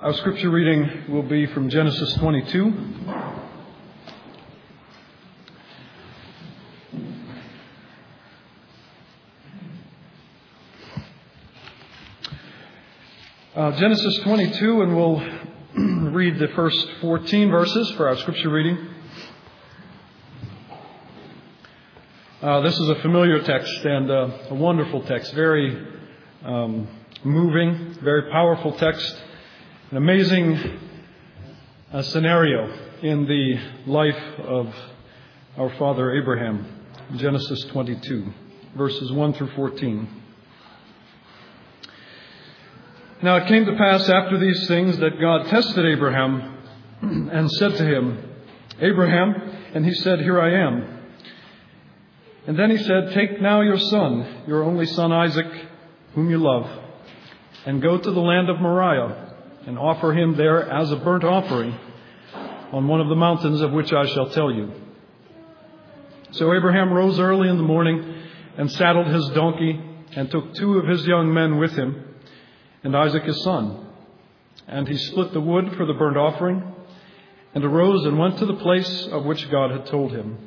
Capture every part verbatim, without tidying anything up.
Our scripture reading will be from Genesis twenty-two. Uh, Genesis twenty-two, and we'll read the first fourteen verses for our scripture reading. Uh, this is a familiar text and uh, a wonderful text, very um, moving, very powerful text, an amazing uh, scenario in the life of our father Abraham. Genesis twenty-two, verses one through fourteen. Now it came to pass after these things that God tested Abraham and said to him, Abraham, and he said, Here I am. And then he said, Take now your son, your only son Isaac, whom you love, and go to the land of Moriah, and offer him there as a burnt offering on one of the mountains of which I shall tell you. So Abraham rose early in the morning and saddled his donkey and took two of his young men with him, and Isaac his son. And he split the wood for the burnt offering, and arose and went to the place of which God had told him.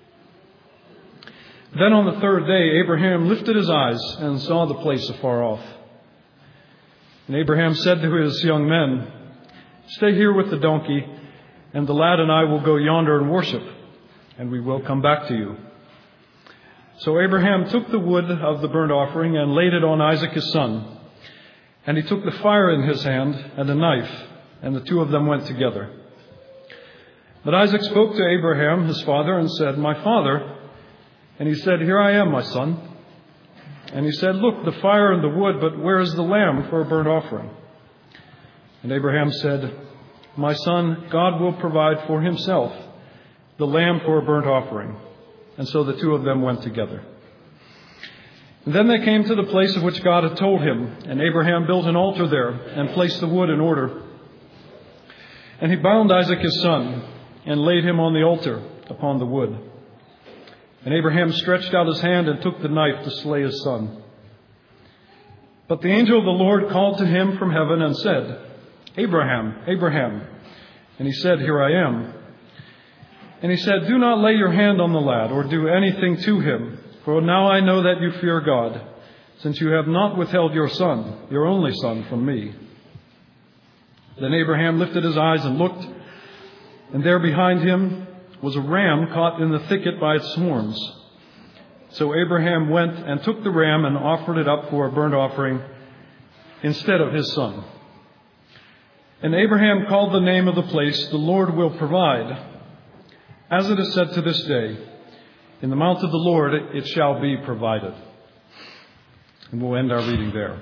Then on the third day Abraham lifted his eyes and saw the place afar off. And Abraham said to his young men, Stay here with the donkey, and the lad and I will go yonder and worship, and we will come back to you. So Abraham took the wood of the burnt offering and laid it on Isaac his son. And he took the fire in his hand and a knife, and the two of them went together. But Isaac spoke to Abraham, his father, and said, My father. And he said, Here I am, my son. And he said, Look, the fire and the wood, but where is the lamb for a burnt offering? And Abraham said, My son, God will provide for himself the lamb for a burnt offering. And so the two of them went together. And then they came to the place of which God had told him, and Abraham built an altar there and placed the wood in order. And he bound Isaac his son and laid him on the altar upon the wood. And Abraham stretched out his hand and took the knife to slay his son. But the angel of the Lord called to him from heaven and said, Abraham, Abraham. And he said, Here I am. And he said, Do not lay your hand on the lad or do anything to him. For now I know that you fear God, since you have not withheld your son, your only son, from me. Then Abraham lifted his eyes and looked, and there behind him was a ram caught in the thicket by its horns. So Abraham went and took the ram and offered it up for a burnt offering instead of his son. And Abraham called the name of the place, The Lord Will Provide, as it is said to this day, In the mount of the Lord it shall be provided. And we'll end our reading there.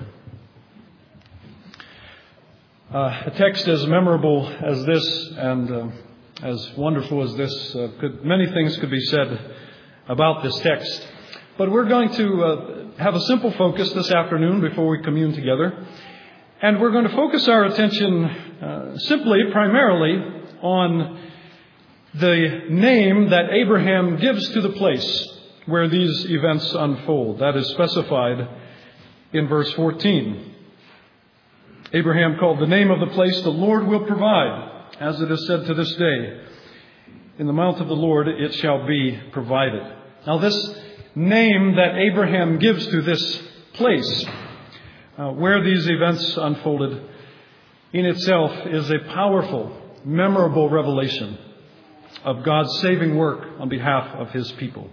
Uh, a text as memorable as this and uh, as wonderful as this, uh, could, many things could be said about this text. But we're going to uh, have a simple focus this afternoon before we commune together. And we're going to focus our attention uh, simply, primarily, on the name that Abraham gives to the place where these events unfold. That is specified in verse fourteen. Abraham called the name of the place, The Lord Will Provide, as it is said to this day, In the mount of the Lord it shall be provided. Now this name that Abraham gives to this place, uh, where these events unfolded, in itself is a powerful, memorable revelation of God's saving work on behalf of his people.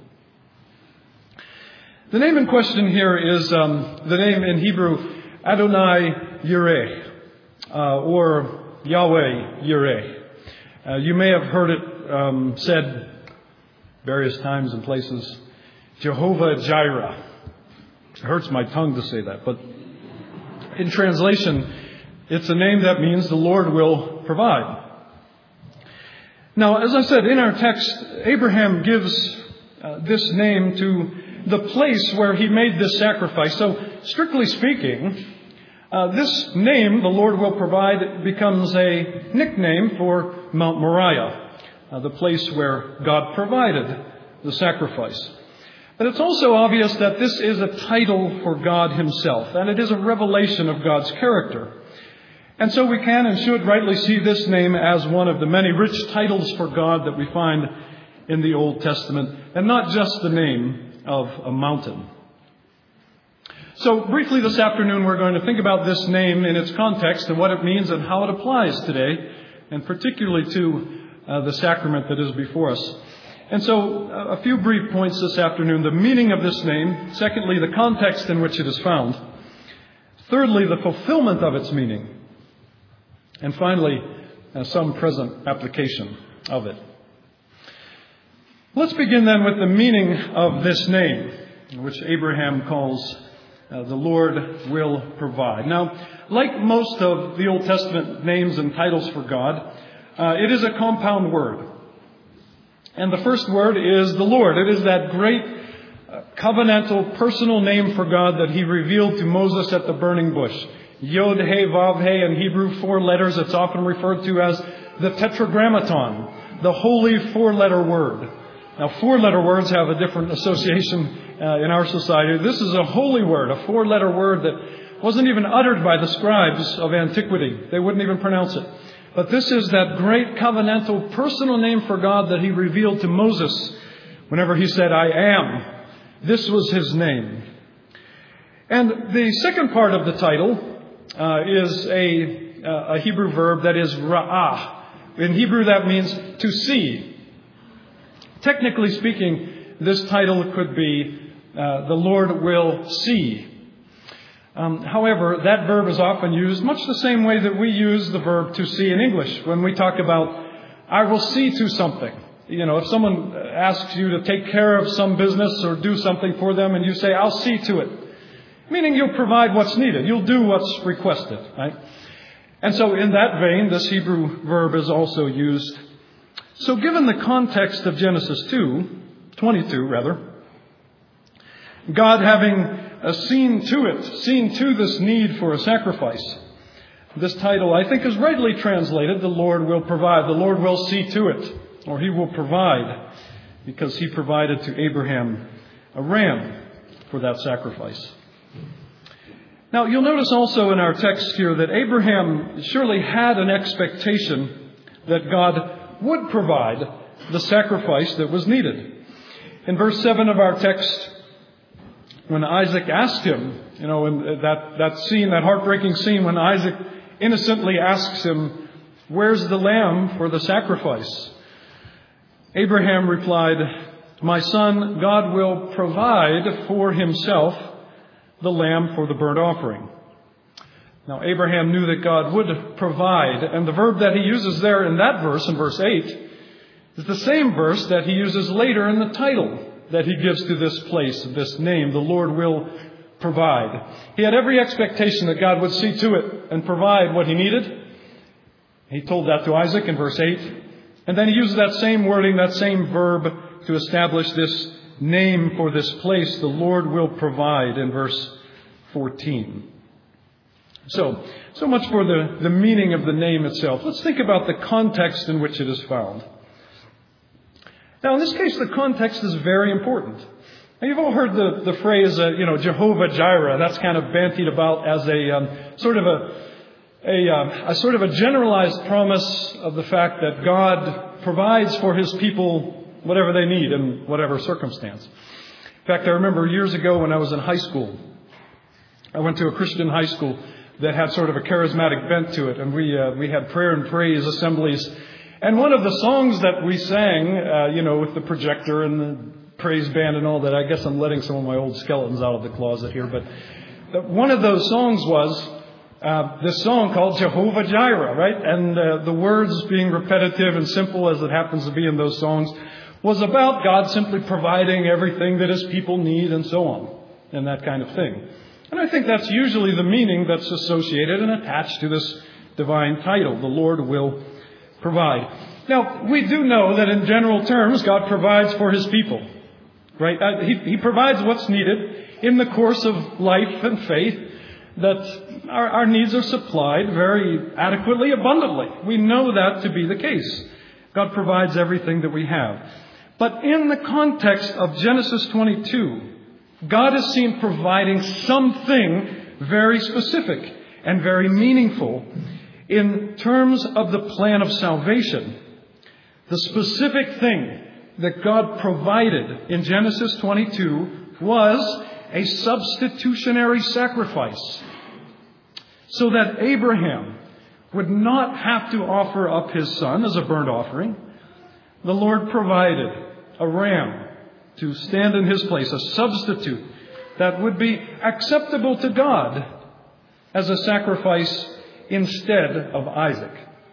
The name in question here is um, the name in Hebrew, Adonai Yireh, uh, or Yahweh Yireh. Uh, you may have heard it um, said various times and places, Jehovah Jireh. It hurts my tongue to say that, but in translation, it's a name that means the Lord will provide. Now, as I said, in our text, Abraham gives uh, this name to the place where he made this sacrifice. So, strictly speaking, uh, this name, the Lord will provide, becomes a nickname for Mount Moriah, uh, the place where God provided the sacrifice. But it's also obvious that this is a title for God himself, and it is a revelation of God's character. And so we can and should rightly see this name as one of the many rich titles for God that we find in the Old Testament, and not just the name of a mountain. So briefly this afternoon we're going to think about this name in its context and what it means and how it applies today, and particularly to uh, the sacrament that is before us. And so uh, a few brief points this afternoon. The meaning of this name. Secondly, the context in which it is found. Thirdly, the fulfillment of its meaning. And finally, uh, some present application of it. Let's begin then with the meaning of this name, which Abraham calls uh, the Lord will provide. Now, like most of the Old Testament names and titles for God, uh, it is a compound word. And the first word is the Lord. It is that great uh, covenantal personal name for God that He revealed to Moses at the burning bush. Yod, He, Vav, He in Hebrew, four letters. It's often referred to as the Tetragrammaton, the holy four-letter word. Now, four-letter words have a different association uh, in our society. This is a holy word, a four-letter word that wasn't even uttered by the scribes of antiquity. They wouldn't even pronounce it. But this is that great covenantal personal name for God that He revealed to Moses whenever He said, I am. This was His name. And the second part of the title uh, is a, uh, a Hebrew verb that is ra'ah. In Hebrew that means to see. Technically speaking, this title could be uh, the Lord will see. Um, however, that verb is often used much the same way that we use the verb to see in English when we talk about, I will see to something. You know, if someone asks you to take care of some business or do something for them and you say, I'll see to it. Meaning you'll provide what's needed. You'll do what's requested, right? And so in that vein, this Hebrew verb is also used. So given the context of Genesis two, twenty-two rather, God having uh, seen to it, seen to this need for a sacrifice, this title I think is rightly translated, the Lord will provide. The Lord will see to it, or He will provide, because He provided to Abraham a ram for that sacrifice. Now you'll notice also in our text here that Abraham surely had an expectation that God would provide the sacrifice that was needed. In verse seven of our text, when Isaac asked him, you know, in that, that scene, that heartbreaking scene when Isaac innocently asks him, where's the lamb for the sacrifice? Abraham replied, my son, God will provide for Himself the lamb for the burnt offering. Now, Abraham knew that God would provide, and the verb that he uses there in that verse, in verse eight, is the same verse that he uses later in the title that he gives to this place, this name, the Lord will provide. He had every expectation that God would see to it and provide what he needed. He told that to Isaac in verse eight. And then he uses that same wording, that same verb to establish this name for this place, the Lord will provide, in verse fourteen. So, so much for the, the meaning of the name itself. Let's think about the context in which it is found. Now, in this case, the context is very important. Now, you've all heard the, the phrase, uh, you know, Jehovah Jireh. That's kind of bandied about as a um, sort of a, a, um, a sort of a generalized promise of the fact that God provides for His people whatever they need in whatever circumstance. In fact, I remember years ago when I was in high school, I went to a Christian high school that had sort of a charismatic bent to it, and we uh, we had prayer and praise assemblies. And one of the songs that we sang, uh, you know, with the projector and the praise band and all that, I guess I'm letting some of my old skeletons out of the closet here, but one of those songs was uh, this song called Jehovah Jireh, right? And uh, the words, being repetitive and simple as it happens to be in those songs, was about God simply providing everything that His people need and so on, and that kind of thing. And I think that's usually the meaning that's associated and attached to this divine title, the Lord will provide. Now, we do know that in general terms, God provides for His people, right? Uh, he, he provides what's needed in the course of life and faith, that our, our needs are supplied very adequately, abundantly. We know that to be the case. God provides everything that we have. But in the context of Genesis twenty-two, God is seen providing something very specific and very meaningful In terms of the plan of salvation, the specific thing that God provided in Genesis twenty-two was a substitutionary sacrifice, so that Abraham would not have to offer up his son as a burnt offering. The Lord provided a ram to stand in his place, a substitute that would be acceptable to God as a sacrifice instead of Isaac.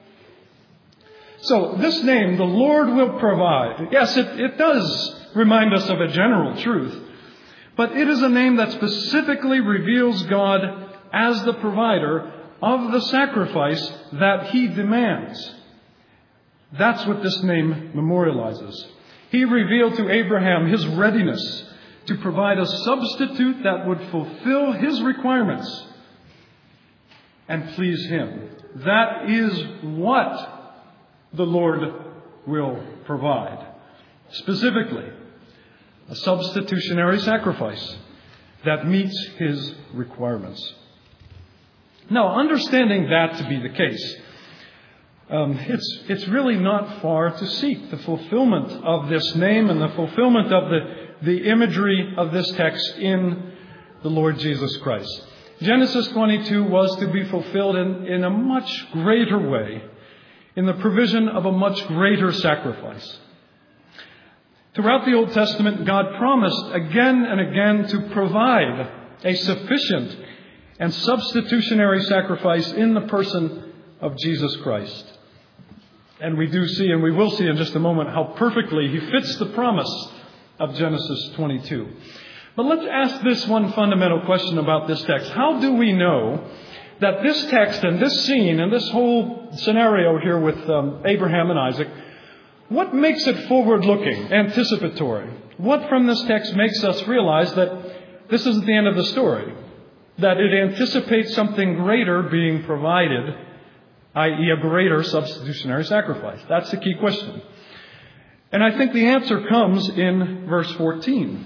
So this name, the Lord will provide, yes, it, it does remind us of a general truth, but it is a name that specifically reveals God as the provider of the sacrifice that he demands. That's what this name memorializes. He revealed to Abraham his readiness to provide a substitute that would fulfill his requirements and please him. That is what the Lord will provide. Specifically, a substitutionary sacrifice that meets his requirements. Now, understanding that to be the case, um, it's it's really not far to seek the fulfillment of this name and the fulfillment of the, the imagery of this text in the Lord Jesus Christ. Genesis twenty-two was to be fulfilled in, in a much greater way, in the provision of a much greater sacrifice. Throughout the Old Testament, God promised again and again to provide a sufficient and substitutionary sacrifice in the person of Jesus Christ. And we do see, and we will see in just a moment, how perfectly he fits the promise of Genesis twenty-two. But let's ask this one fundamental question about this text. How do we know that this text and this scene and this whole scenario here with um, Abraham and Isaac, what makes it forward-looking, anticipatory? What from this text makes us realize that this isn't the end of the story? That it anticipates something greater being provided, that is a greater substitutionary sacrifice? That's the key question. And I think the answer comes in verse fourteen.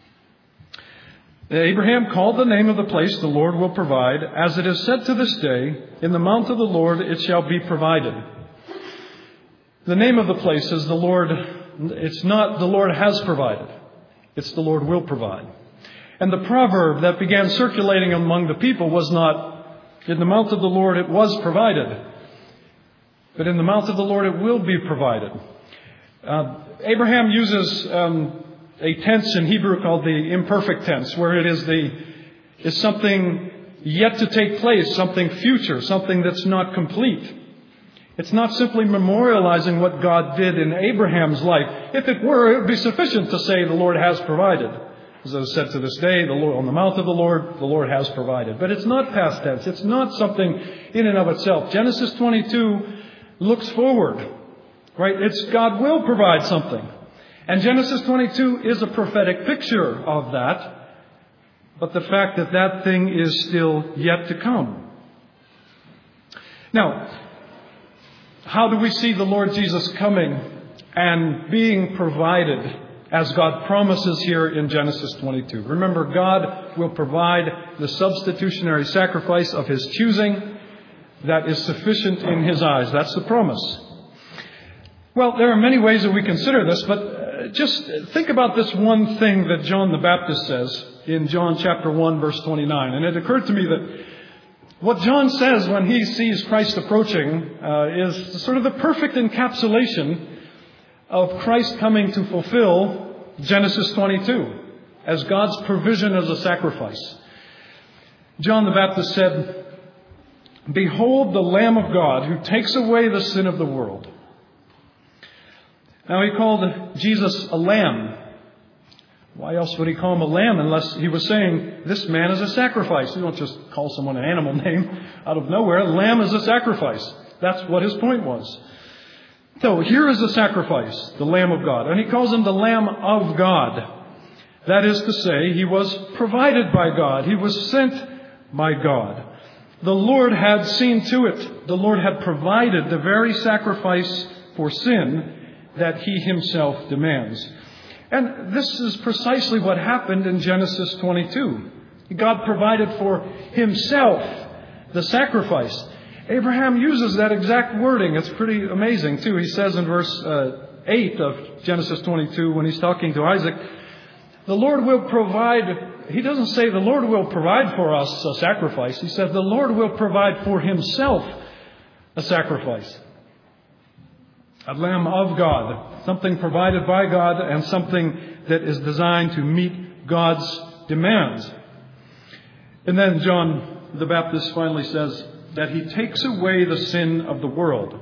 Abraham called the name of the place the Lord will provide, as it is said to this day, in the mount of the Lord it shall be provided. The name of the place is the Lord, it's not the Lord has provided, it's the Lord will provide. And the proverb that began circulating among the people was not, in the mount of the Lord it was provided, but in the mount of the Lord it will be provided. Uh, Abraham uses um, a tense in Hebrew called the imperfect tense, where it is the is something yet to take place, something future, something that's not complete. It's not simply memorializing what God did in Abraham's life. If it were, it would be sufficient to say the Lord has provided. As I said to this day, the Lord, on the mount of the Lord, the Lord has provided. But it's not past tense. It's not something in and of itself. Genesis twenty-two looks forward, right? It's God will provide something. And Genesis twenty-two is a prophetic picture of that. But the fact that that thing is still yet to come. Now, how do we see the Lord Jesus coming and being provided as God promises here in Genesis twenty-two? Remember, God will provide the substitutionary sacrifice of his choosing that is sufficient in his eyes. That's the promise. Well, there are many ways that we consider this, but just think about this one thing that John the Baptist says in John chapter one, verse twenty-nine. And it occurred to me that what John says when he sees Christ approaching uh, is sort of the perfect encapsulation of Christ coming to fulfill Genesis twenty-two as God's provision as a sacrifice. John the Baptist said, "Behold the Lamb of God who takes away the sin of the world." Now, he called Jesus a lamb. Why else would he call him a lamb unless he was saying, this man is a sacrifice? You don't just call someone an animal name out of nowhere. Lamb is a sacrifice. That's what his point was. So here is the sacrifice, the Lamb of God. And he calls him the Lamb of God. That is to say, he was provided by God. He was sent by God. The Lord had seen to it. The Lord had provided the very sacrifice for sin that he himself demands. And this is precisely what happened in Genesis twenty-two. God provided for himself the sacrifice. Abraham uses that exact wording. It's pretty amazing, too. He says in verse uh, eight of Genesis twenty-two, when he's talking to Isaac, the Lord will provide. He doesn't say the Lord will provide for us a sacrifice. He said the Lord will provide for himself a sacrifice. A lamb of God. Something provided by God and something that is designed to meet God's demands. And then John the Baptist finally says that he takes away the sin of the world.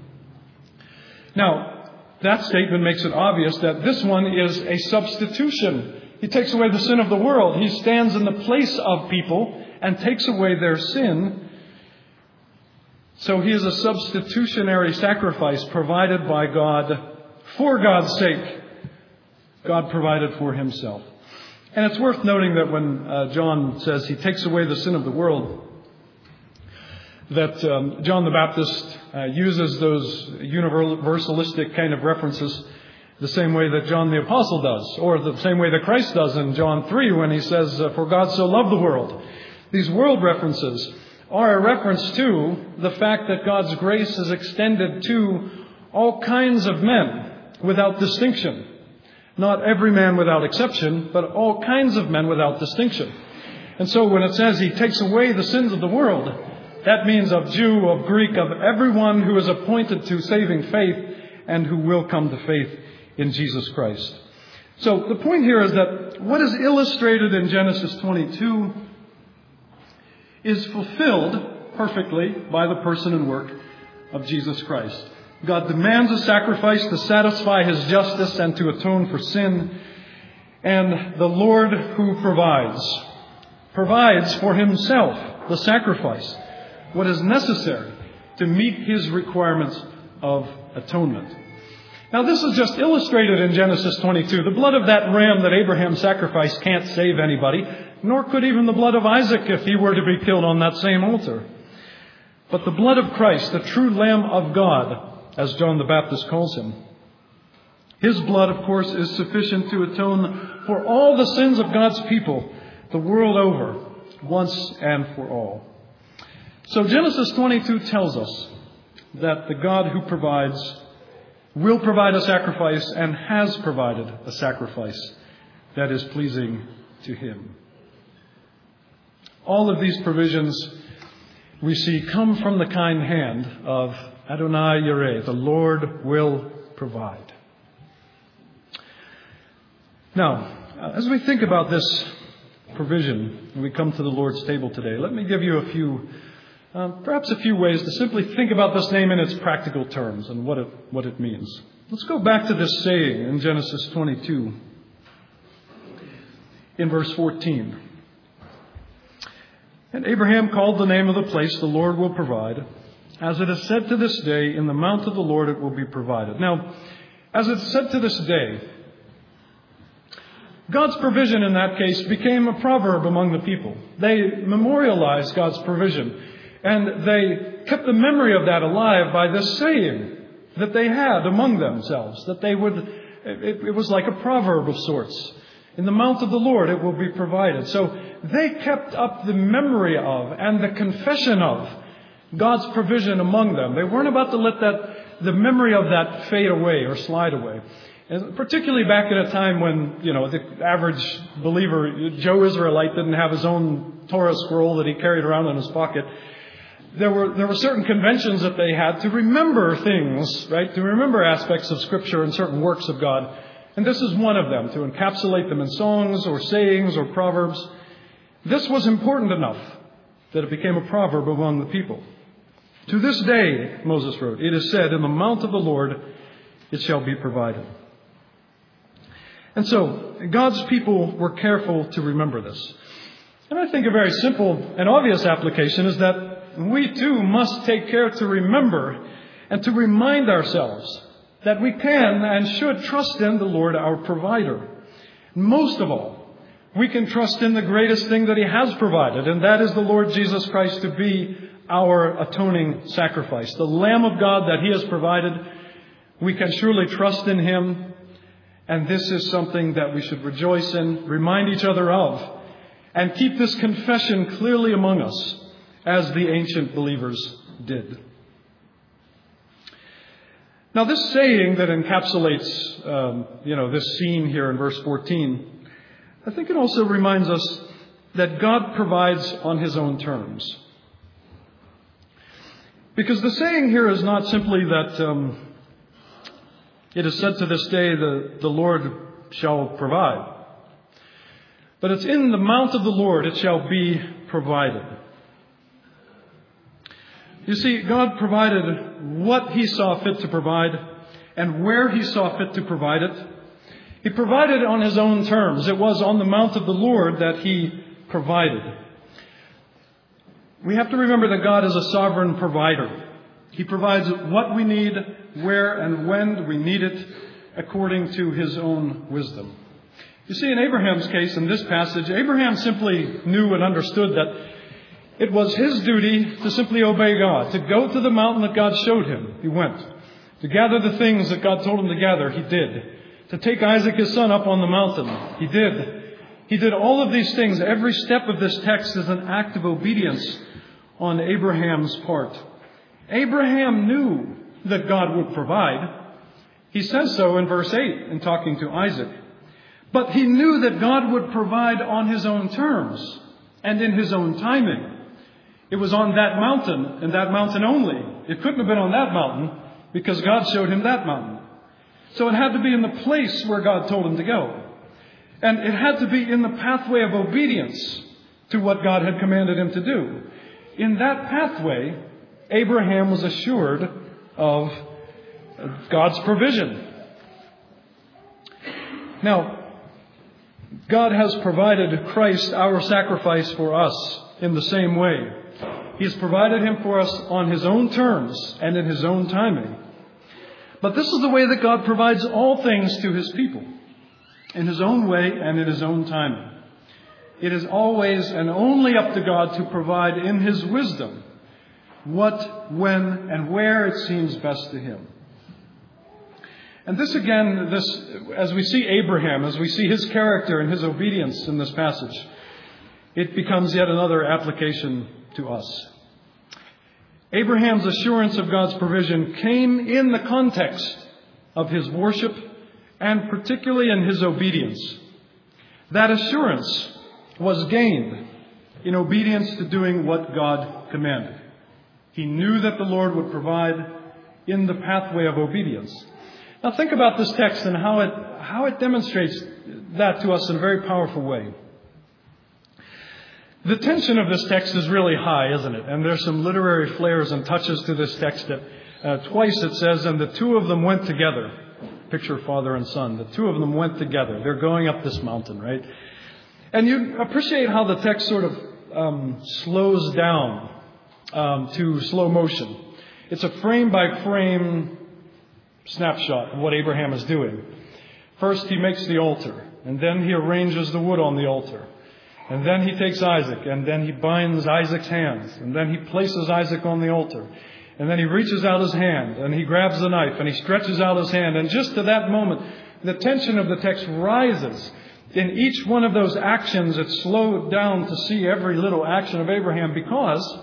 Now, that statement makes it obvious that this one is a substitution. He takes away the sin of the world. He stands in the place of people and takes away their sin. So he is a substitutionary sacrifice provided by God for God's sake. God provided for himself. And it's worth noting that when uh, John says he takes away the sin of the world, that um, John the Baptist uh, uses those universalistic kind of references the same way that John the Apostle does, or the same way that Christ does in John three when he says, uh, for God so loved the world. These world references are a reference to the fact that God's grace is extended to all kinds of men without distinction. Not every man without exception, but all kinds of men without distinction. And so when it says he takes away the sins of the world, that means of Jew, of Greek, of everyone who is appointed to saving faith and who will come to faith in Jesus Christ. So the point here is that what is illustrated in Genesis twenty-two is fulfilled perfectly by the person and work of Jesus Christ. God demands a sacrifice to satisfy his justice and to atone for sin. And the Lord who provides, provides for himself the sacrifice, what is necessary to meet his requirements of atonement. Now this is just illustrated in Genesis twenty-two. The blood of that ram that Abraham sacrificed can't save anybody, nor could even the blood of Isaac if he were to be killed on that same altar. But the blood of Christ, the true Lamb of God, as John the Baptist calls him, his blood, of course, is sufficient to atone for all the sins of God's people the world over, once and for all. So Genesis twenty-two tells us that the God who provides will provide a sacrifice and has provided a sacrifice that is pleasing to him. All of these provisions we see come from the kind hand of Adonai Yireh. The Lord will provide. Now, as we think about this provision, and we come to the Lord's table today, let me give you a few, uh, perhaps a few ways to simply think about this name in its practical terms and what it, what it means. Let's go back to this saying in Genesis twenty-two, in verse fourteen. And Abraham called the name of the place, the Lord will provide. As it is said to this day, in the mount of the Lord it will be provided. Now, as it's said to this day, God's provision in that case became a proverb among the people. They memorialized God's provision, and they kept the memory of that alive by this saying that they had among themselves, that they would, it, it was like a proverb of sorts. In the mount of the Lord it will be provided. So they kept up the memory of and the confession of God's provision among them. They weren't about to let that, the memory of that fade away or slide away. And particularly back at a time when, you know, the average believer, Joe Israelite, didn't have his own Torah scroll that he carried around in his pocket. There were, there were certain conventions that they had to remember things, right? To remember aspects of Scripture and certain works of God. And this is one of them, to encapsulate them in songs or sayings or proverbs. This was important enough that it became a proverb among the people. To this day, Moses wrote, it is said, in the mount of the Lord it shall be provided. And so, God's people were careful to remember this. And I think a very simple and obvious application is that we too must take care to remember and to remind ourselves that we can and should trust in the Lord our provider. Most of all, we can trust in the greatest thing that he has provided, and that is the Lord Jesus Christ to be our atoning sacrifice. The Lamb of God that he has provided, we can surely trust in him, and this is something that we should rejoice in, remind each other of, and keep this confession clearly among us as the ancient believers did. Now, this saying that encapsulates, um, you know, this scene here in verse fourteen, I think it also reminds us that God provides on His own terms. Because the saying here is not simply that um, it is said to this day, the, the Lord shall provide. But it's in the mount of the Lord it shall be provided. You see, God provided what He saw fit to provide and where He saw fit to provide it. He provided on His own terms. It was on the mount of the Lord that He provided. We have to remember that God is a sovereign provider. He provides what we need, where and when we need it, according to His own wisdom. You see, in Abraham's case, in this passage, Abraham simply knew and understood that it was his duty to simply obey God, to go to the mountain that God showed him. He went. To gather the things that God told him to gather, he did. To take Isaac, his son, up on the mountain, he did. He did all of these things. Every step of this text is an act of obedience on Abraham's part. Abraham knew that God would provide. He says so in verse eight in talking to Isaac. But he knew that God would provide on His own terms and in His own timing. It was on that mountain and that mountain only. It couldn't have been on that mountain because God showed him that mountain. So it had to be in the place where God told him to go. And it had to be in the pathway of obedience to what God had commanded him to do. In that pathway, Abraham was assured of God's provision. Now, God has provided Christ, our sacrifice, for us in the same way. He has provided Him for us on His own terms and in His own timing. But this is the way that God provides all things to His people, in His own way and in His own timing. It is always and only up to God to provide in His wisdom what, when, and where it seems best to Him. And this again, this as we see Abraham, as we see his character and his obedience in this passage, it becomes yet another application to us. Abraham's assurance of God's provision came in the context of his worship and particularly in his obedience. That assurance was gained in obedience to doing what God commanded. He knew that the Lord would provide in the pathway of obedience. Now think about this text and how it how it demonstrates that to us in a very powerful way. The tension of this text is really high, isn't it? And there's some literary flares and touches to this text that uh, twice it says, and the two of them went together. Picture father and son. The two of them went together. They're going up this mountain, right? And you appreciate how the text sort of um, slows down um, to slow motion. It's a frame by frame snapshot of what Abraham is doing. First, he makes the altar, and then he arranges the wood on the altar. And then he takes Isaac, and then he binds Isaac's hands, and then he places Isaac on the altar. And then he reaches out his hand, and he grabs the knife, and he stretches out his hand. And just to that moment, the tension of the text rises. In each one of those actions, it's slowed down to see every little action of Abraham, because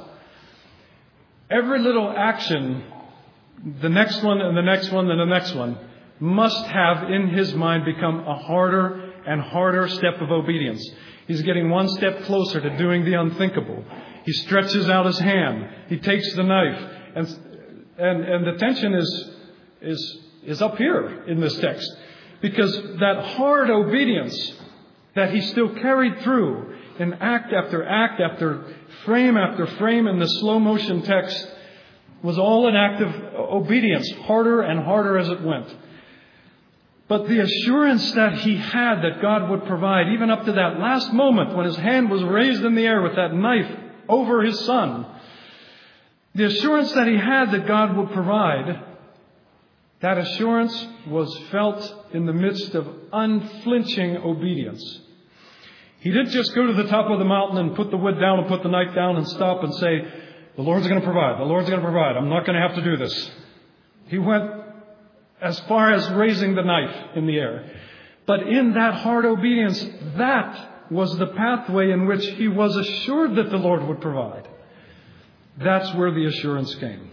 every little action, the next one and the next one and the next one, must have in his mind become a harder and harder step of obedience. He's getting one step closer to doing the unthinkable. He stretches out his hand. He takes the knife. And and, and the tension is, is, is up here in this text. Because that hard obedience that he still carried through in act after act after frame after frame in the slow motion text was all an act of obedience, harder and harder as it went. But the assurance that he had that God would provide, even up to that last moment when his hand was raised in the air with that knife over his son, the assurance that he had that God would provide, that assurance was felt in the midst of unflinching obedience. He didn't just go to the top of the mountain and put the wood down and put the knife down and stop and say, the Lord's going to provide, the Lord's going to provide, I'm not going to have to do this. He went as far as raising the knife in the air. But in that hard obedience, that was the pathway in which he was assured that the Lord would provide. That's where the assurance came.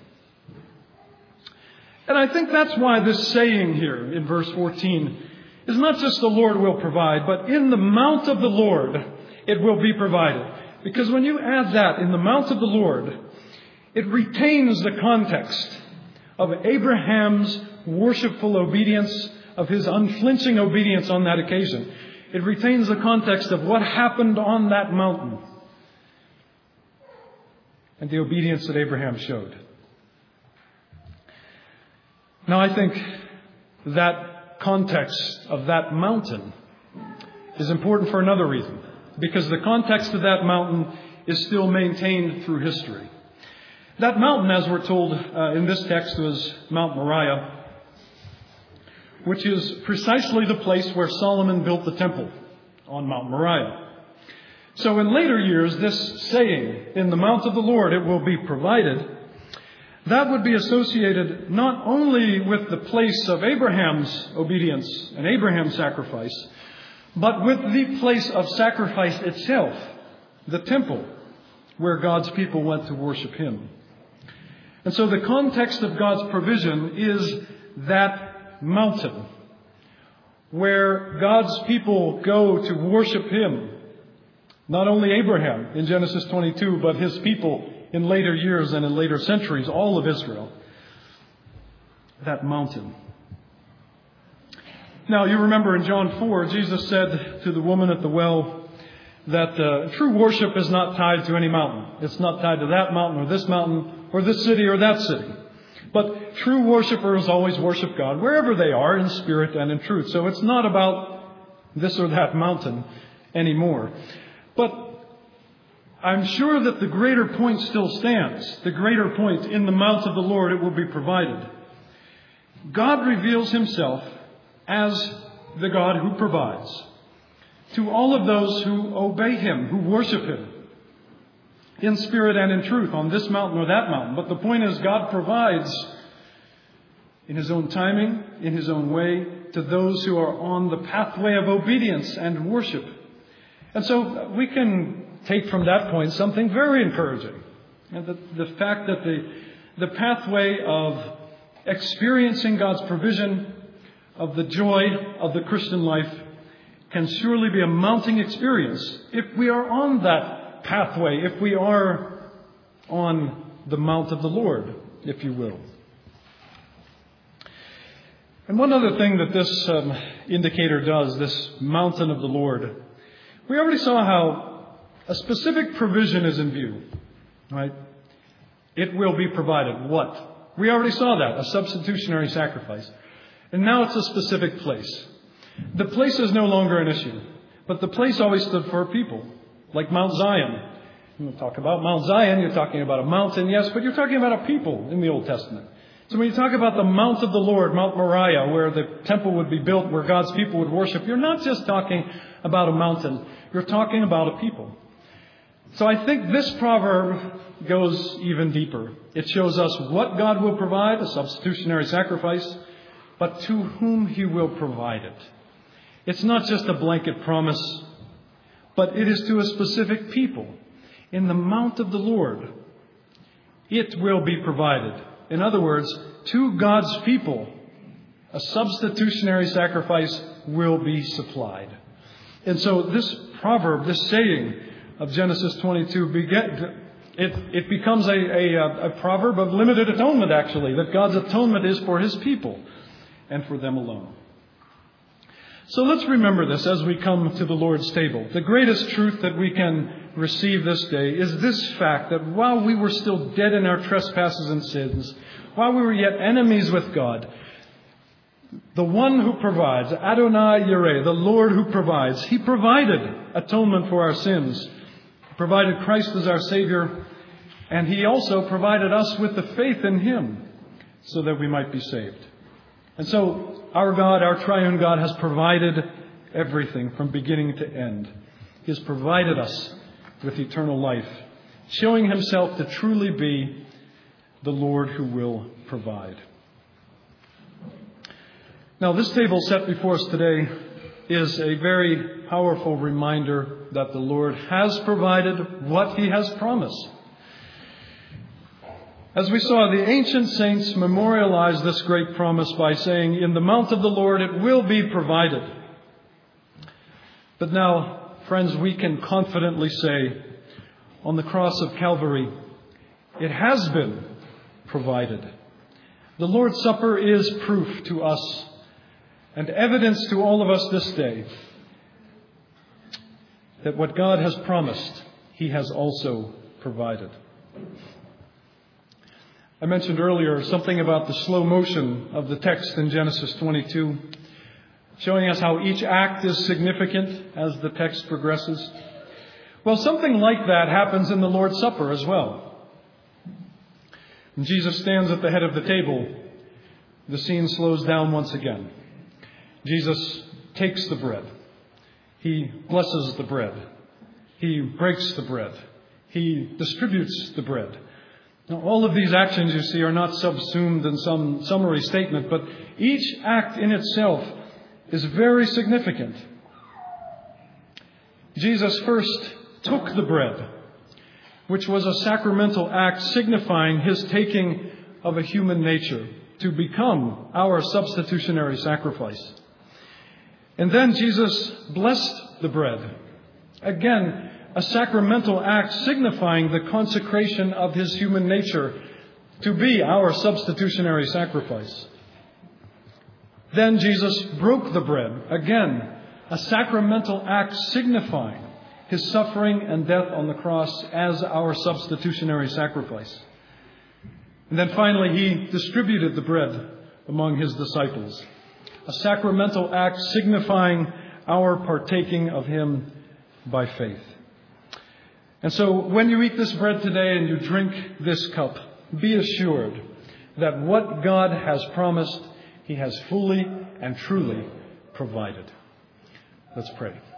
And I think that's why this saying here in verse fourteen is not just the Lord will provide, but in the mount of the Lord it will be provided. Because when you add that, in the mount of the Lord, it retains the context of Abraham's worshipful obedience, of his unflinching obedience on that occasion. It retains the context of what happened on that mountain and the obedience that Abraham showed. Now, I think that context of that mountain is important for another reason, because the context of that mountain is still maintained through history. That mountain, as we're told uh, in this text, was Mount Moriah, which is precisely the place where Solomon built the temple, on Mount Moriah. So in later years, this saying, in the mount of the Lord it will be provided, that would be associated not only with the place of Abraham's obedience and Abraham's sacrifice, but with the place of sacrifice itself, the temple, where God's people went to worship Him. And so the context of God's provision is that mountain, where God's people go to worship Him. Not only Abraham in Genesis twenty-two, but his people in later years and in later centuries, all of Israel. That mountain. Now, you remember in John four, Jesus said to the woman at the well that uh, true worship is not tied to any mountain. It's not tied to that mountain or this mountain or this city or that city. But true worshipers always worship God wherever they are, in spirit and in truth. So it's not about this or that mountain anymore. But I'm sure that the greater point still stands. The greater point, in the mount of the Lord it will be provided. God reveals Himself as the God who provides to all of those who obey Him, who worship Him in spirit and in truth on this mountain or that mountain. But the point is, God provides in His own timing, in His own way, to those who are on the pathway of obedience and worship. And so we can take from that point something very encouraging. And the, the fact that the, the pathway of experiencing God's provision, of the joy of the Christian life, can surely be a mounting experience if we are on that pathway, if we are on the mount of the Lord, if you will. And one other thing that this um, indicator does, this mountain of the Lord, we already saw how a specific provision is in view, right? It will be provided. What? We already saw that, a substitutionary sacrifice. And now it's a specific place. The place is no longer an issue, but the place always stood for a people, like Mount Zion. When you talk about Mount Zion, you're talking about a mountain, yes, but you're talking about a people in the Old Testament. So when you talk about the mount of the Lord, Mount Moriah, where the temple would be built, where God's people would worship, you're not just talking about a mountain, you're talking about a people. So I think this proverb goes even deeper. It shows us what God will provide, a substitutionary sacrifice, but to whom He will provide it. It's not just a blanket promise, but it is to a specific people. In the mount of the Lord, it will be provided. In other words, to God's people, a substitutionary sacrifice will be supplied. And so this proverb, this saying of Genesis twenty-two, beget, it, it becomes a, a, a proverb of limited atonement, actually, that God's atonement is for His people and for them alone. So let's remember this as we come to the Lord's table. The greatest truth that we can receive this day is this fact, that while we were still dead in our trespasses and sins, while we were yet enemies with God, the one who provides, Adonai Yireh, the Lord who provides, He provided atonement for our sins. He provided Christ as our Savior, and He also provided us with the faith in Him so that we might be saved. And so our God, our triune God, has provided everything from beginning to end. He has provided us with eternal life, showing Himself to truly be the Lord who will provide. Now, this table set before us today is a very powerful reminder that the Lord has provided what He has promised. As we saw, the ancient saints memorialized this great promise by saying, "In the mount of the Lord it will be provided." But now, friends, we can confidently say, on the cross of Calvary, it has been provided. The Lord's Supper is proof to us and evidence to all of us this day that what God has promised, He has also provided. I mentioned earlier something about the slow motion of the text in Genesis twenty-two, showing us how each act is significant as the text progresses. Well, something like that happens in the Lord's Supper as well. When Jesus stands at the head of the table, the scene slows down once again. Jesus takes the bread. He blesses the bread. He breaks the bread. He distributes the bread. Now, all of these actions, you see, are not subsumed in some summary statement, but each act in itself is very significant. Jesus first took the bread, which was a sacramental act signifying His taking of a human nature to become our substitutionary sacrifice. And then Jesus blessed the bread. Again, a sacramental act signifying the consecration of His human nature to be our substitutionary sacrifice. Then Jesus broke the bread. Again, a sacramental act signifying His suffering and death on the cross as our substitutionary sacrifice. And then finally, He distributed the bread among His disciples. A sacramental act signifying our partaking of Him by faith. And so when you eat this bread today and you drink this cup, be assured that what God has promised, He has fully and truly provided. Let's pray.